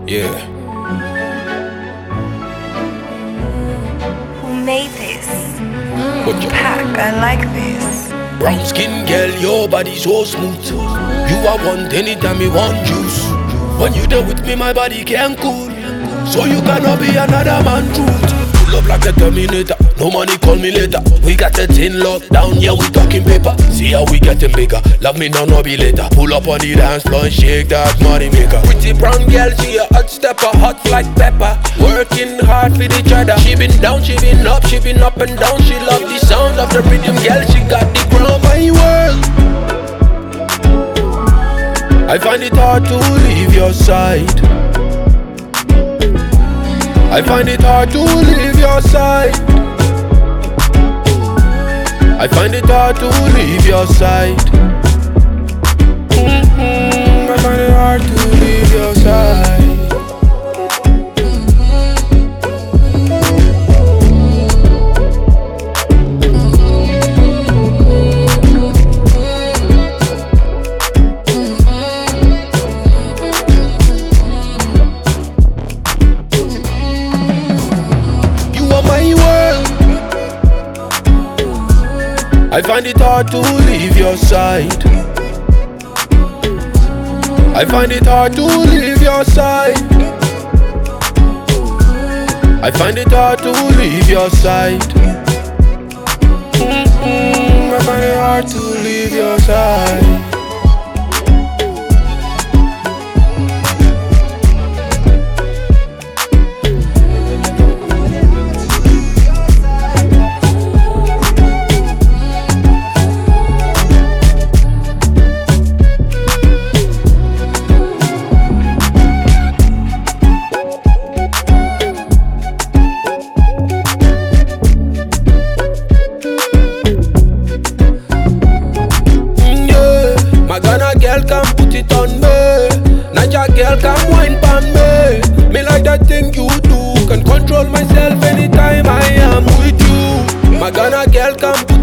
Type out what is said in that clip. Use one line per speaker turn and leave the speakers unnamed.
Yeah.
Who made this?
What you
Pack, I like this.
brown skin girl, your body so smooth. You are one anytime you want juice. When you there with me, my body can cool. So you cannot be another man truth. Pull up like a Terminator, no money call me later. We got the tin locked down, yeah we talking paper. See how we getting bigger, love me now, no be later. Pull up on the dance floor and shake that money maker. Pretty brown girl, she a hot stepper, hot like pepper. Working hard for each other. She been down, she been up and down. She love the sound of the rhythm, girl. She got the ground, my world. I find it hard to leave your side. I find it hard to leave your side. I find it hard to leave your side. I find it hard to leave your side. I find it hard to leave your side. I find it hard to leave your side. I find it hard to leave your side. I find it hard to leave your side. My Ghana girl can put it on me. Naija girl can wine pan me. Me like that thing you do. Can control myself anytime I am with you. My Ghana girl can